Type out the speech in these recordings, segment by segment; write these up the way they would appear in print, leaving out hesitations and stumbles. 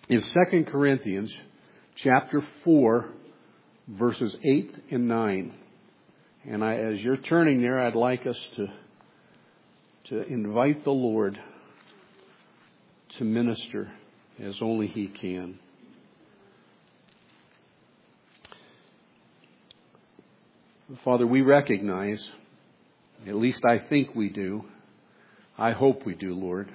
in 2 Corinthians chapter 4, verses 8 and 9. And as you're turning there, I'd like us to invite the Lord to minister as only He can. Father, we recognize, at least I think we do, I hope we do, Lord,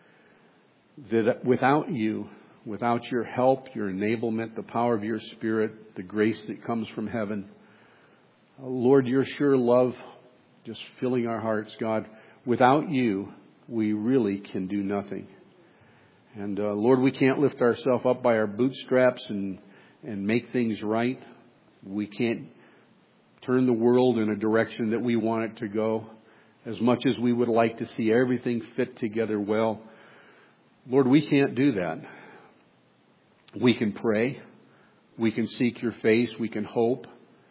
that without You, without Your help, Your enablement, the power of Your Spirit, the grace that comes from heaven, Lord, Your sure love just filling our hearts, God, without You, we really can do nothing. And Lord, we can't lift ourselves up by our bootstraps and make things right. We can't turn the world in a direction that we want it to go. As much as we would like to see everything fit together well, Lord, we can't do that. We can pray. We can seek Your face. We can hope.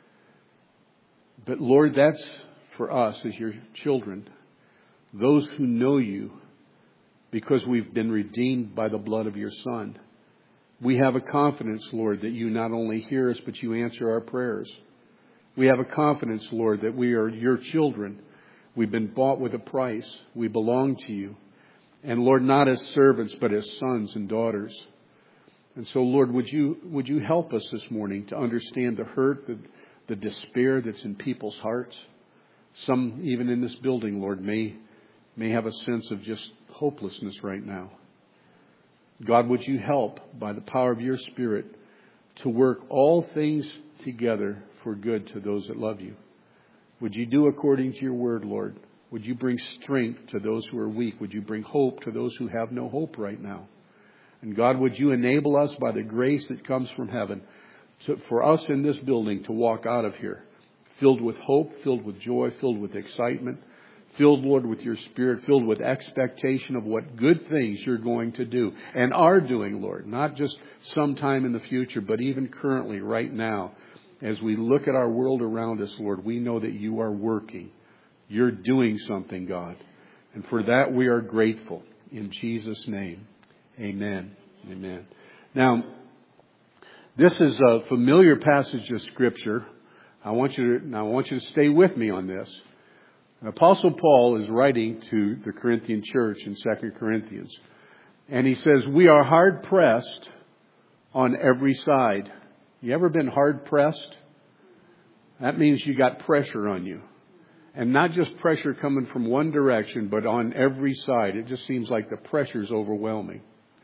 But Lord, that's for us as Your children, those who know You, because we've been redeemed by the blood of Your Son. We have a confidence, Lord, that You not only hear us, but You answer our prayers. We have a confidence, Lord, that we are Your children. We've been bought with a price. We belong to You. And Lord, not as servants, but as sons and daughters. And so, Lord, would you help us this morning to understand the hurt, the despair that's in people's hearts? Some, even in this building, Lord, may have a sense of just hopelessness right now. God, would You help by the power of Your Spirit to work all things together for good to those that love You? Would You do according to Your word, Lord? Would You bring strength to those who are weak? Would You bring hope to those who have no hope right now? And God, would You enable us by the grace that comes from heaven for us in this building to walk out of here filled with hope, filled with joy, filled with excitement, filled, Lord, with Your Spirit, filled with expectation of what good things You're going to do and are doing, Lord, not just sometime in the future, but even currently, right now. As we look at our world around us, Lord, we know that You are working. You're doing something, God. And for that, we are grateful. In Jesus' name, amen. Amen. Now, this is a familiar passage of Scripture. I want you to stay with me on this. Apostle Paul is writing to the Corinthian church in 2 Corinthians. And he says, we are hard pressed on every side. You ever been hard pressed? That means you got pressure on you. And not just pressure coming from one direction, but on every side. It just seems like the pressure is overwhelming.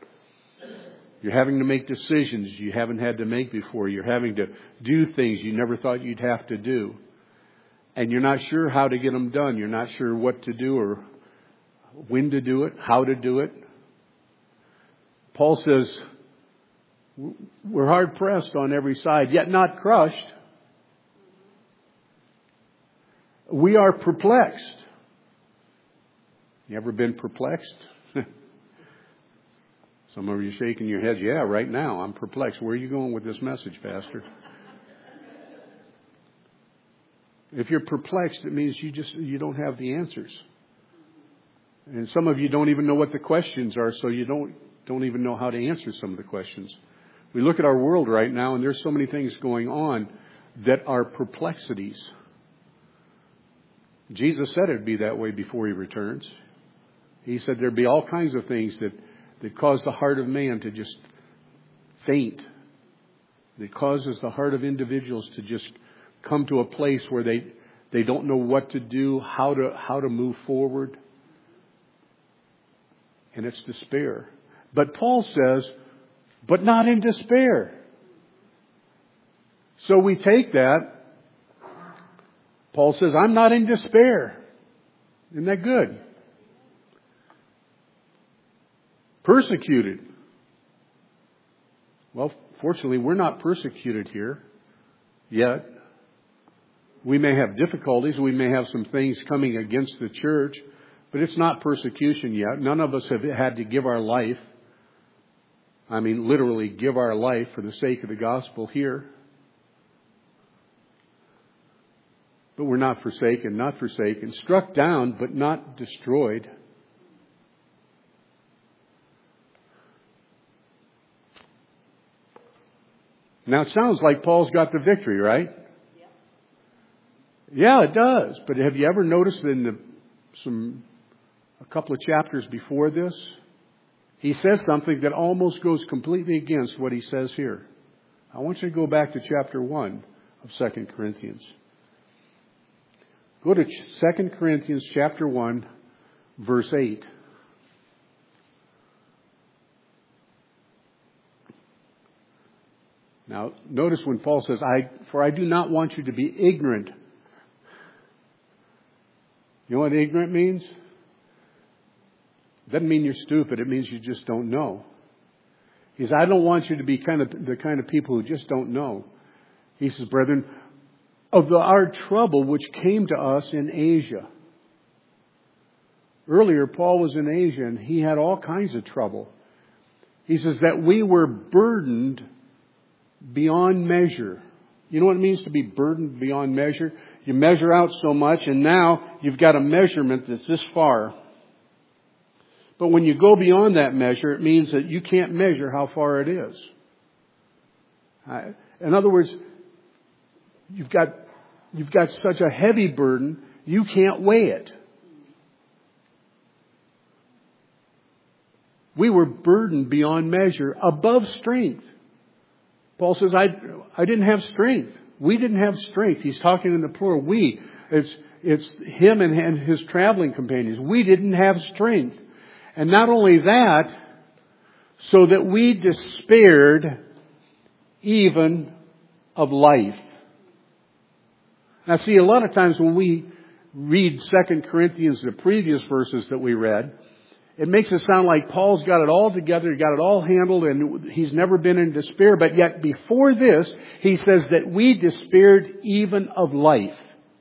You're having to make decisions you haven't had to make before. You're having to do things you never thought you'd have to do. And you're not sure how to get them done. You're not sure what to do or when to do it, how to do it. Paul says, we're hard pressed on every side, yet not crushed. We are perplexed. You ever been perplexed? Some of you shaking your heads. Yeah, right now I'm perplexed. Where are you going with this message, Pastor? If you're perplexed, it means you don't have the answers. And some of you don't even know what the questions are, so you don't even know how to answer some of the questions. We look at our world right now, and there's so many things going on that are perplexities. Jesus said it'd be that way before He returns. He said there'd be all kinds of things that cause the heart of man to just faint. That causes the heart of individuals to just come to a place where they don't know what to do, how to move forward. And it's despair. But Paul says, but not in despair. So we take that. Paul says, I'm not in despair. Isn't that good? Persecuted. Well, fortunately, we're not persecuted here yet. We may have difficulties. We may have some things coming against the church, but it's not persecution yet. None of us have had to give our life. I mean, literally give our life for the sake of the gospel here. But we're not forsaken, struck down, but not destroyed. Now it sounds like Paul's got the victory, right? Yeah, it does. But have you ever noticed in a couple of chapters before this, he says something that almost goes completely against what he says here. I want you to go back to chapter 1 of 2 Corinthians. Go to 2 Corinthians chapter 1, verse 8. Now, notice when Paul says, For I do not want you to be ignorant. You know what ignorant means? It doesn't mean you're stupid. It means you just don't know. He says, I don't want you to be the kind of people who just don't know. He says, brethren, of our trouble which came to us in Asia. Earlier, Paul was in Asia and he had all kinds of trouble. He says that we were burdened beyond measure. You know what it means to be burdened beyond measure? You measure out so much and now you've got a measurement that's this far. But when you go beyond that measure, it means that you can't measure how far it is. In other words, you've got such a heavy burden, you can't weigh it. We were burdened beyond measure, above strength. Paul says, I didn't have strength. We didn't have strength. He's talking in the plural. We. It's him and his traveling companions. We didn't have strength. And not only that, so that we despaired even of life. Now see, a lot of times when we read 2 Corinthians, the previous verses that we read, it makes it sound like Paul's got it all together, got it all handled, and he's never been in despair. But yet before this, he says that we despaired even of life.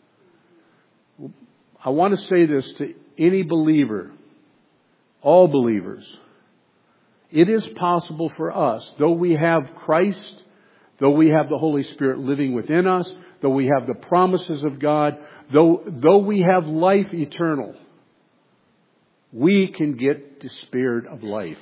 I want to say this to any believer, all believers. It is possible for us, though we have Christ, though we have the Holy Spirit living within us, though we have the promises of God, though we have life eternal, we can get despaired of life.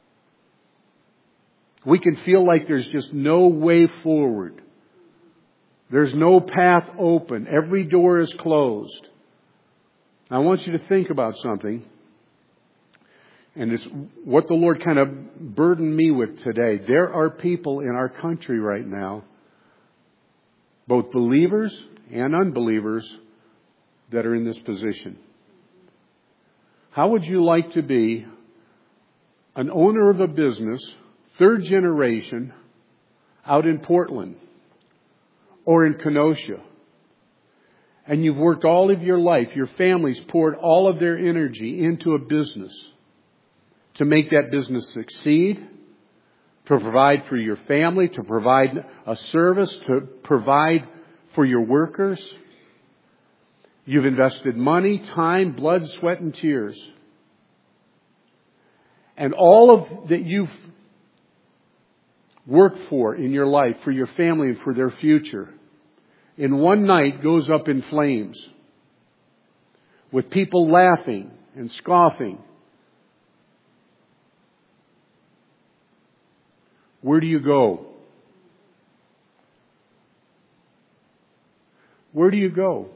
We can feel like there's just no way forward. There's no path open. Every door is closed. I want you to think about something. And it's what the Lord kind of burdened me with today. There are people in our country right now, both believers and unbelievers, that are in this position. How would you like to be an owner of a business, third generation, out in Portland or in Kenosha? And you've worked all of your life, your family's poured all of their energy into a business to make that business succeed, to provide for your family, to provide a service, to provide for your workers. You've invested money, time, blood, sweat, and tears. And all of that you've worked for in your life, for your family and for their future, in one night goes up in flames, with people laughing and scoffing. Where do you go? Where do you go?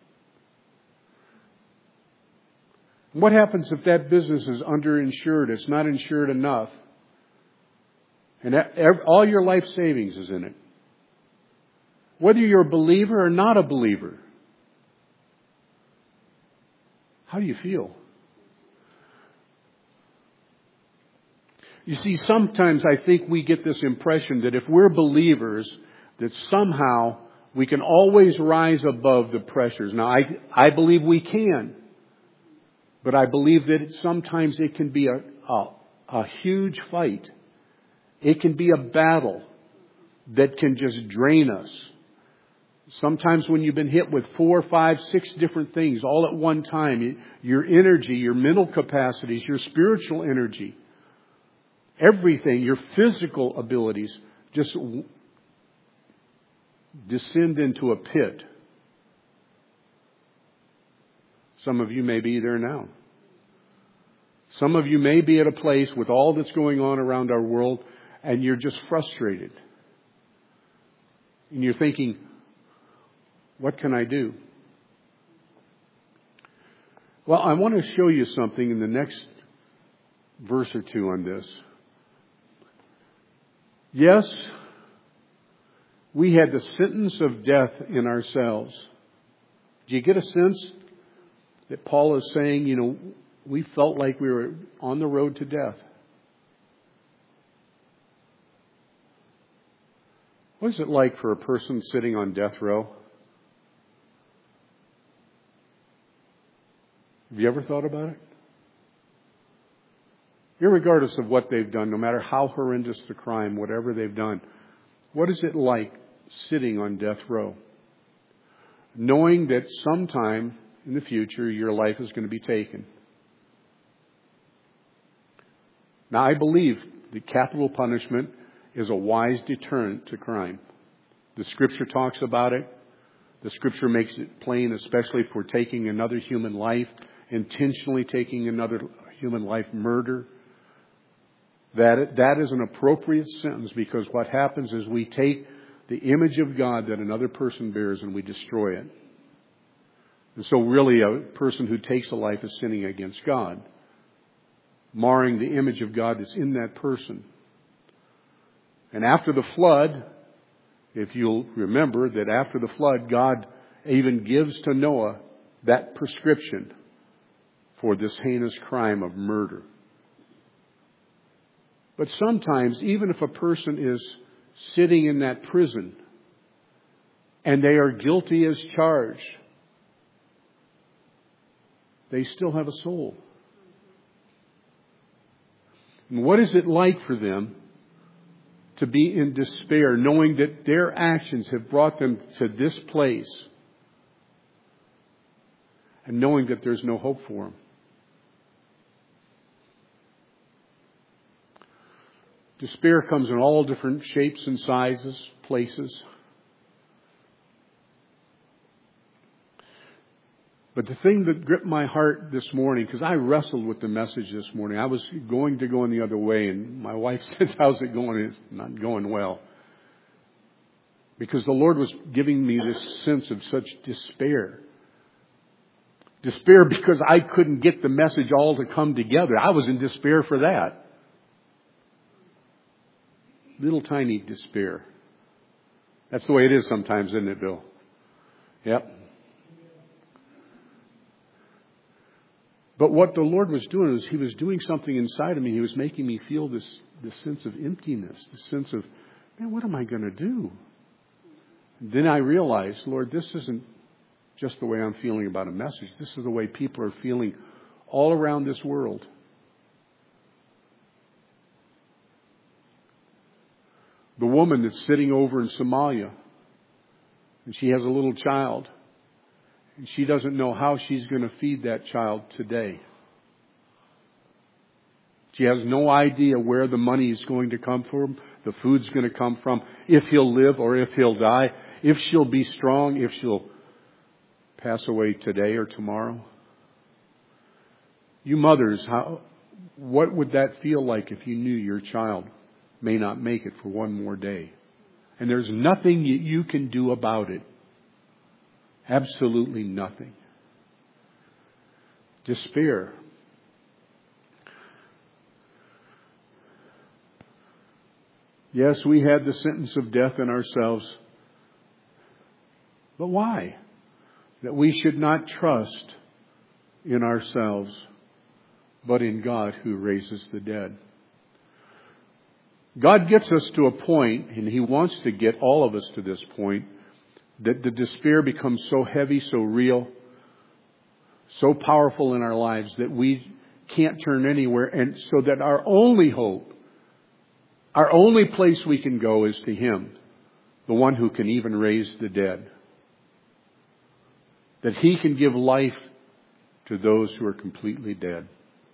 What happens if that business is underinsured? It's not insured enough. And all your life savings is in it. Whether you're a believer or not a believer. How do you feel? You see, sometimes I think we get this impression that if we're believers, that somehow we can always rise above the pressures. Now, I believe we can. But I believe that sometimes it can be a huge fight. It can be a battle that can just drain us. Sometimes when you've been hit with 4, 5, 6 different things all at one time, your energy, your mental capacities, your spiritual energy, everything, your physical abilities just descend into a pit. Some of you may be there now. Some of you may be at a place with all that's going on around our world and you're just frustrated. And you're thinking, what can I do? Well, I want to show you something in the next verse or two on this. Yes, we had the sentence of death in ourselves. Do you get a sense that Paul is saying, we felt like we were on the road to death? What is it like for a person sitting on death row? Have you ever thought about it? Irregardless of what they've done, no matter how horrendous the crime, whatever they've done, what is it like sitting on death row? Knowing that sometime in the future your life is going to be taken. Now, I believe that capital punishment is a wise deterrent to crime. The Scripture talks about it. The Scripture makes it plain, especially for taking another human life, intentionally taking another human life, murder. That is an appropriate sentence, because what happens is we take the image of God that another person bears and we destroy it. And so really a person who takes a life is sinning against God, marring the image of God that's in that person. And after the flood, if you'll remember that after the flood, God even gives to Noah that prescription for this heinous crime of murder. But sometimes, even if a person is sitting in that prison and they are guilty as charged, they still have a soul. And what is it like for them to be in despair, knowing that their actions have brought them to this place, and knowing that there's no hope for them? Despair comes in all different shapes and sizes, places. But the thing that gripped my heart this morning, because I wrestled with the message this morning. I was going to go in the other way, and my wife says, "How's it going?" It's not going well. Because the Lord was giving me this sense of such despair. Despair because I couldn't get the message all to come together. I was in despair for that. Little tiny despair. That's the way it is sometimes, isn't it, Bill? Yep. But what the Lord was doing is He was doing something inside of me. He was making me feel this sense of emptiness, this sense of, man, what am I going to do? And then I realized, Lord, this isn't just the way I'm feeling about a message. This is the way people are feeling all around this world. The woman that's sitting over in Somalia, and she has a little child, and she doesn't know how she's going to feed that child today. She has no idea where the money is going to come from, the food's going to come from, if he'll live or if he'll die, if she'll be strong, if she'll pass away today or tomorrow. You mothers, what would that feel like if you knew your child may not make it for one more day? And there's nothing you can do about it. Absolutely nothing. Despair. Yes, we had the sentence of death in ourselves. But why? That we should not trust in ourselves, but in God who raises the dead. God gets us to a point, and He wants to get all of us to this point, that the despair becomes so heavy, so real, so powerful in our lives that we can't turn anywhere. And so that our only hope, our only place we can go is to Him, the one who can even raise the dead. That He can give life to those who are completely dead.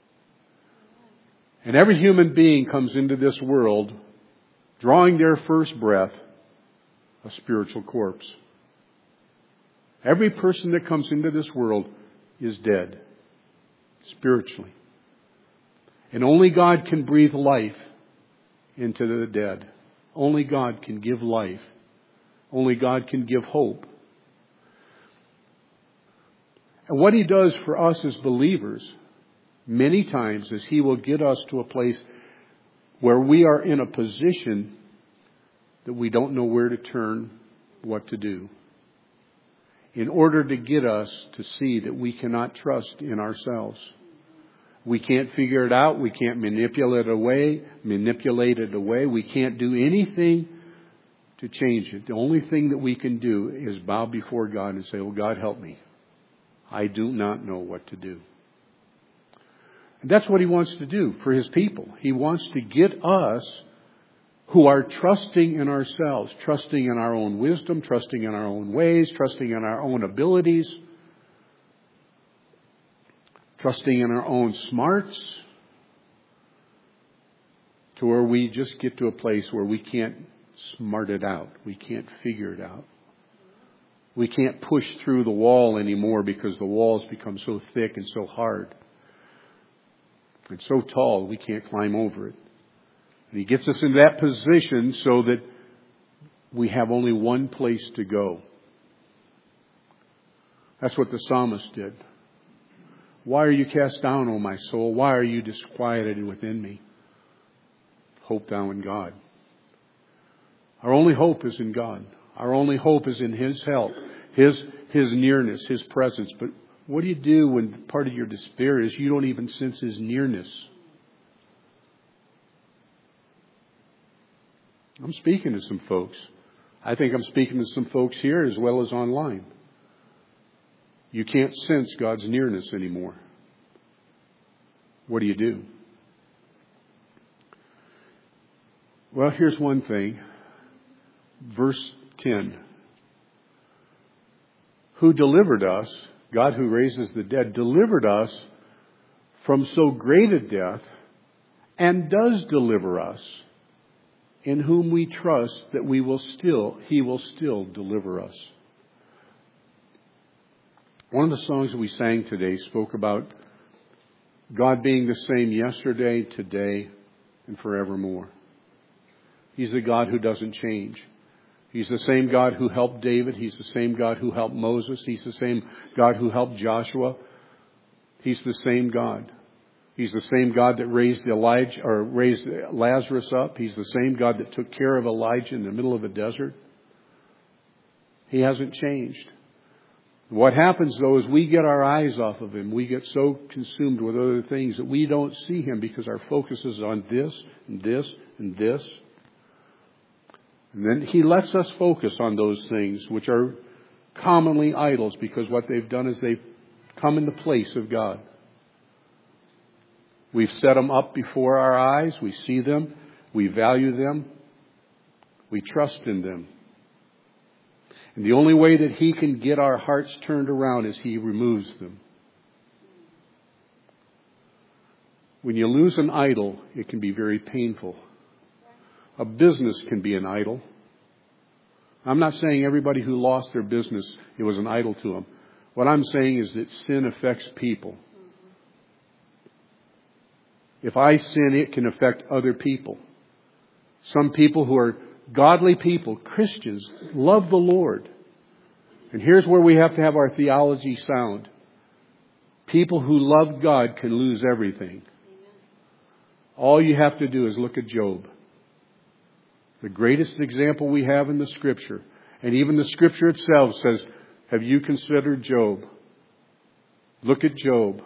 And every human being comes into this world drawing their first breath a spiritual corpse. Every person that comes into this world is dead spiritually. And only God can breathe life into the dead. Only God can give life Only God can give hope. And what He does for us as believers many times is He will get us to a place where we are in a position that we don't know where to turn, what to do, in order to get us to see that we cannot trust in ourselves. We can't figure it out. We can't manipulate it away. We can't do anything to change it. The only thing that we can do is bow before God and say, "Oh, God, help me. I do not know what to do." And that's what He wants to do for His people. He wants to get us who are trusting in ourselves, trusting in our own wisdom, trusting in our own ways, trusting in our own abilities, trusting in our own smarts, to where we just get to a place where we can't smart it out. We can't figure it out. We can't push through the wall anymore because the walls become so thick and so hard and so tall we can't climb over it. And He gets us in that position so that we have only one place to go. That's what the psalmist did. "Why are you cast down, O my soul? Why are you disquieted within me? Hope thou in God." Our only hope is in God. Our only hope is in His help, His nearness, His presence. But what do you do when part of your despair is you don't even sense His nearness? I'm speaking to some folks. I think I'm speaking to some folks here as well as online. You can't sense God's nearness anymore. What do you do? Well, here's one thing. Verse 10. Who delivered us, God who raises the dead, delivered us from so great a death and does deliver us, in whom we trust that He will still deliver us. One of the songs that we sang today spoke about God being the same yesterday, today, and forevermore. He's the God who doesn't change. He's the same God who helped David. He's the same God who helped Moses. He's the same God who helped Joshua. He's the same God. He's the same God that raised Lazarus up. He's the same God that took care of Elijah in the middle of a desert. He hasn't changed. What happens, though, is we get our eyes off of Him. We get so consumed with other things that we don't see Him because our focus is on this and this and this. And then He lets us focus on those things which are commonly idols, because what they've done is they've come in the place of God. We've set them up before our eyes. We see them. We value them. We trust in them. And the only way that He can get our hearts turned around is He removes them. When you lose an idol, it can be very painful. A business can be an idol. I'm not saying everybody who lost their business, it was an idol to them. What I'm saying is that sin affects people. If I sin, it can affect other people. Some people who are godly people, Christians, love the Lord. And here's where we have to have our theology sound. People who love God can lose everything. All you have to do is look at Job. The greatest example we have in the Scripture. And even the Scripture itself says, have you considered Job? Look at Job.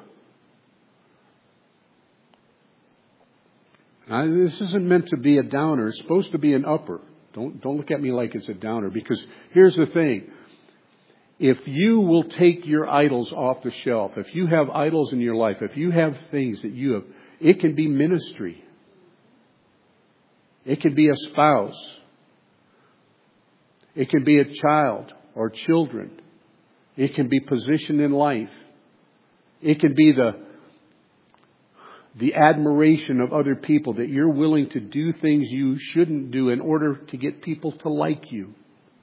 Now, this isn't meant to be a downer. It's supposed to be an upper. Don't look at me like it's a downer. Because here's the thing. If you will take your idols off the shelf, if you have idols in your life, if you have things that you have, it can be ministry. It can be a spouse. It can be a child or children. It can be position in life. It can be the admiration of other people, that you're willing to do things you shouldn't do in order to get people to like you.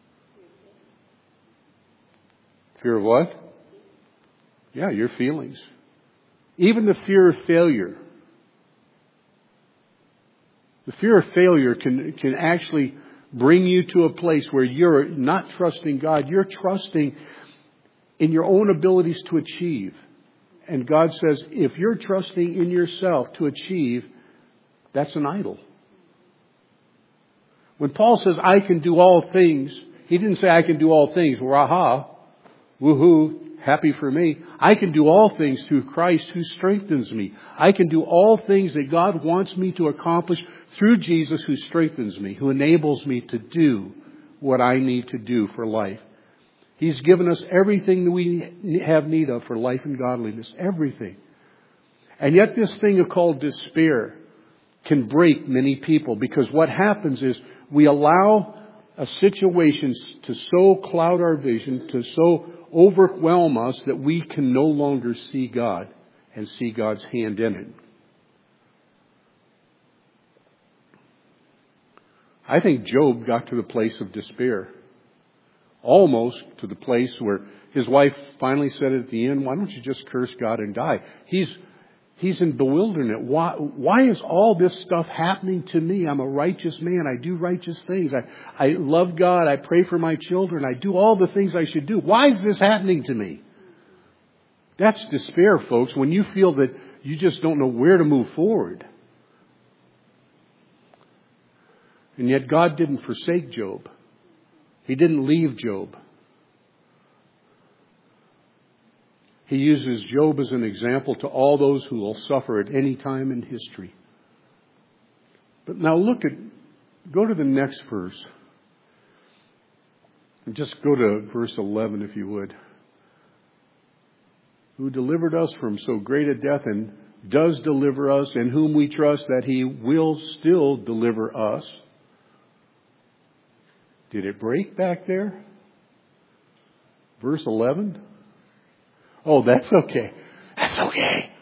Fear of what? Yeah, your feelings. Even the fear of failure. The fear of failure can actually bring you to a place where you're not trusting God, you're trusting in your own abilities to achieve. And God says, if you're trusting in yourself to achieve, that's an idol. When Paul says, I can do all things, he didn't say I can do all things. Raha, woohoo, happy for me. I can do all things through Christ who strengthens me. I can do all things that God wants me to accomplish through Jesus who strengthens me, who enables me to do what I need to do for life. He's given us everything that we have need of for life and godliness. Everything. And yet this thing called despair can break many people, because what happens is we allow a situation to so cloud our vision, to so overwhelm us that we can no longer see God and see God's hand in it. I think Job got to the place of despair. Almost to the place where his wife finally said at the end, why don't you just curse God and die? He's in bewilderment. Why is all this stuff happening to me? I'm a righteous man. I do righteous things. I love God. I pray for my children. I do all the things I should do. Why is this happening to me? That's despair, folks, when you feel that you just don't know where to move forward. And yet God didn't forsake Job. He didn't leave Job. He uses Job as an example to all those who will suffer at any time in history. But now go to the next verse. And just go to verse 11 if you would. Who delivered us from so great a death and does deliver us, in whom we trust that He will still deliver us. Did it break back there? Verse 11? Oh, that's okay. That's okay.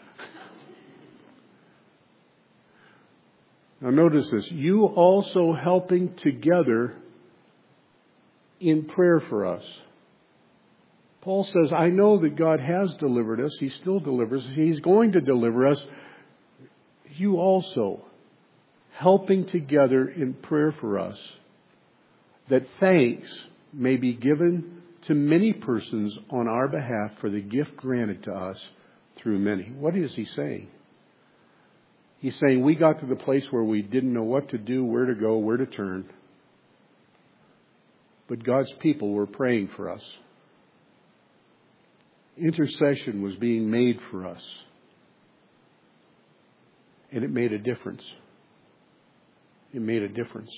Now notice this. You also helping together in prayer for us. Paul says, I know that God has delivered us. He still delivers us. He's going to deliver us. You also helping together in prayer for us, that thanks may be given to many persons on our behalf for the gift granted to us through many. What is he saying? He's saying we got to the place where we didn't know what to do, where to go, where to turn. But God's people were praying for us. Intercession was being made for us. And it made a difference. It made a difference.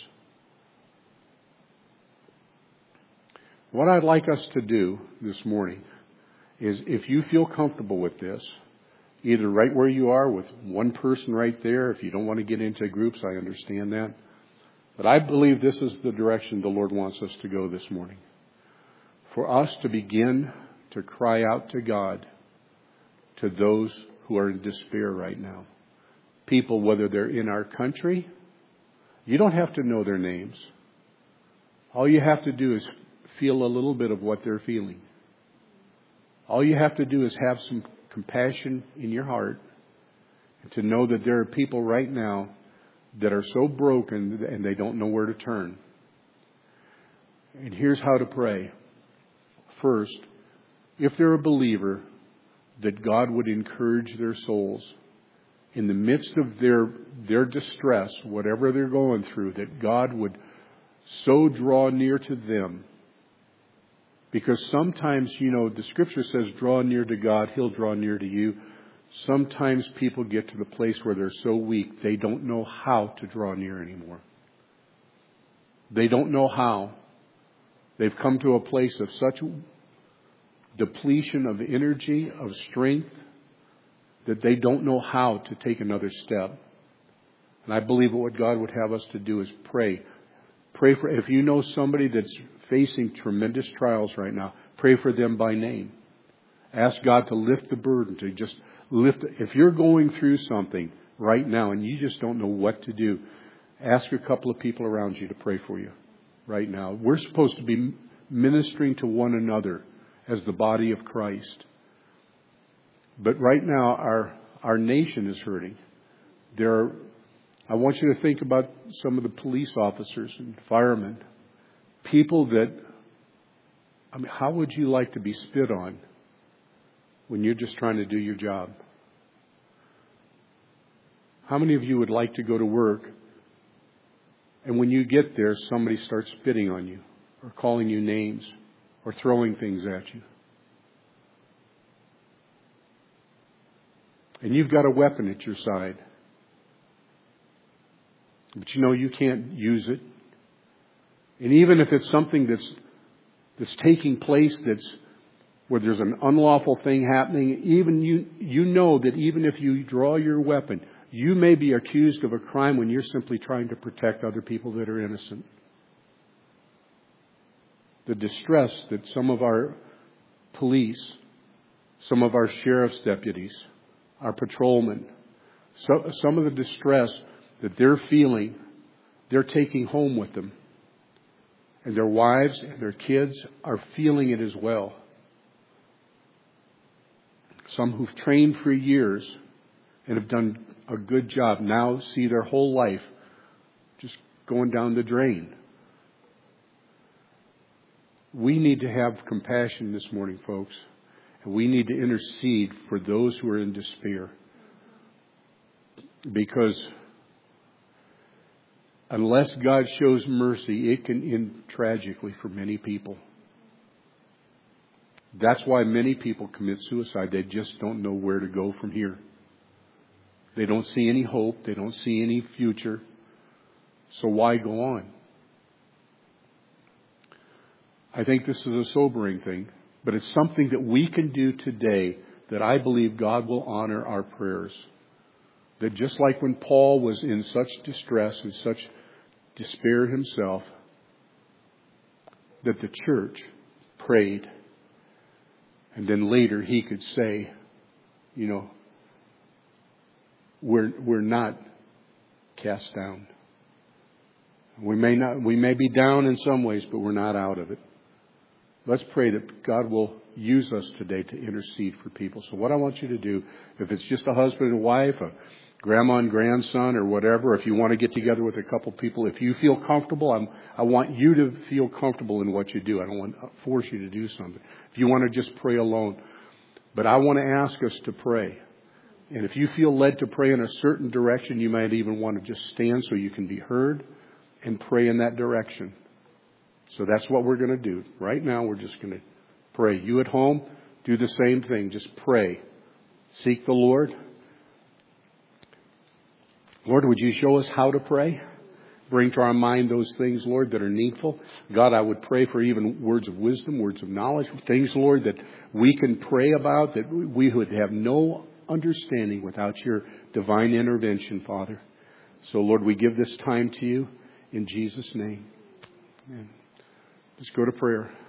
What I'd like us to do this morning is, if you feel comfortable with this, either right where you are with one person right there, if you don't want to get into groups, I understand that. But I believe this is the direction the Lord wants us to go this morning. For us to begin to cry out to God, to those who are in despair right now. People, whether they're in our country, you don't have to know their names. All you have to do is feel a little bit of what they're feeling. All you have to do is have some compassion in your heart and to know that there are people right now that are so broken and they don't know where to turn. And here's how to pray. First, if they're a believer, that God would encourage their souls in the midst of their distress, whatever they're going through, that God would so draw near to them. Because sometimes, the Scripture says, draw near to God, He'll draw near to you. Sometimes people get to the place where they're so weak, they don't know how to draw near anymore. They don't know how. They've come to a place of such depletion of energy, of strength, that they don't know how to take another step. And I believe what God would have us to do is pray. Pray for, if you know somebody that's facing tremendous trials right now, pray for them by name. Ask God to lift the burden, to just lift. If you're going through something right now and you just don't know what to do, ask a couple of people around you to pray for you right now. We're supposed to be ministering to one another as the body of Christ. But right now, our nation is hurting. There are I want you to think about some of the police officers and firemen. People that, how would you like to be spit on when you're just trying to do your job? How many of you would like to go to work and when you get there, somebody starts spitting on you or calling you names or throwing things at you? And you've got a weapon at your side. But you know you can't use it. And even if it's something that's taking place, that's where there's an unlawful thing happening, even you know that even if you draw your weapon, you may be accused of a crime when you're simply trying to protect other people that are innocent. The distress that some of our police, some of our sheriff's deputies, our patrolmen, some of the distress that they're feeling, they're taking home with them. And their wives and their kids are feeling it as well. Some who've trained for years and have done a good job now see their whole life just going down the drain. We need to have compassion this morning, folks. And we need to intercede for those who are in despair. Because unless God shows mercy, it can end tragically for many people. That's why many people commit suicide. They just don't know where to go from here. They don't see any hope. They don't see any future. So why go on? I think this is a sobering thing, but it's something that we can do today that I believe God will honor our prayers. That just like when Paul was in such distress and such despair himself, that the church prayed. And then later he could say, you know, we're not cast down. We may be down in some ways, but we're not out of it. Let's pray that God will use us today to intercede for people. So what I want you to do, if it's just a husband and wife, a grandma and grandson or whatever, if you want to get together with a couple people, if you feel comfortable, I want you to feel comfortable in what you do. I don't want to force you to do something. If you want to just pray alone. But I want to ask us to pray. And if you feel led to pray in a certain direction, you might even want to just stand so you can be heard and pray in that direction. So that's what we're going to do. Right now, we're just going to pray. You at home, do the same thing. Just pray. Seek the Lord. Lord, would you show us how to pray? Bring to our mind those things, Lord, that are needful. God, I would pray for even words of wisdom, words of knowledge, things, Lord, that we can pray about, that we would have no understanding without your divine intervention, Father. So, Lord, we give this time to you in Jesus' name. Amen. Let's go to prayer.